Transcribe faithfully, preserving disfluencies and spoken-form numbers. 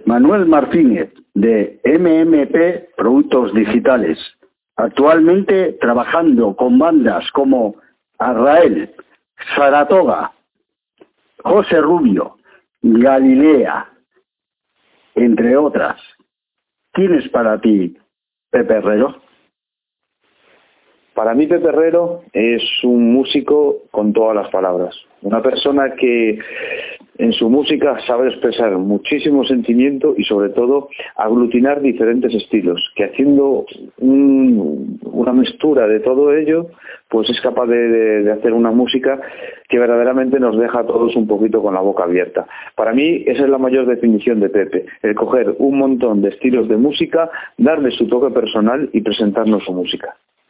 Manuel Martínez, de M M P Productos Digitales, actualmente trabajando con bandas como Azrael, Saratoga, José Rubio, Galilea, entre otras. ¿Quién es para ti Pepe Herrero? Para mí Pepe Herrero es un músico con todas las palabras. Una persona que en su música sabe expresar muchísimo sentimiento y sobre todo aglutinar diferentes estilos, que haciendo un, una mezcla de todo ello, pues es capaz de, de, de hacer una música que verdaderamente nos deja a todos un poquito con la boca abierta. Para mí esa es la mayor definición de Pepe, el coger un montón de estilos de música, darle su toque personal y presentarnos su música.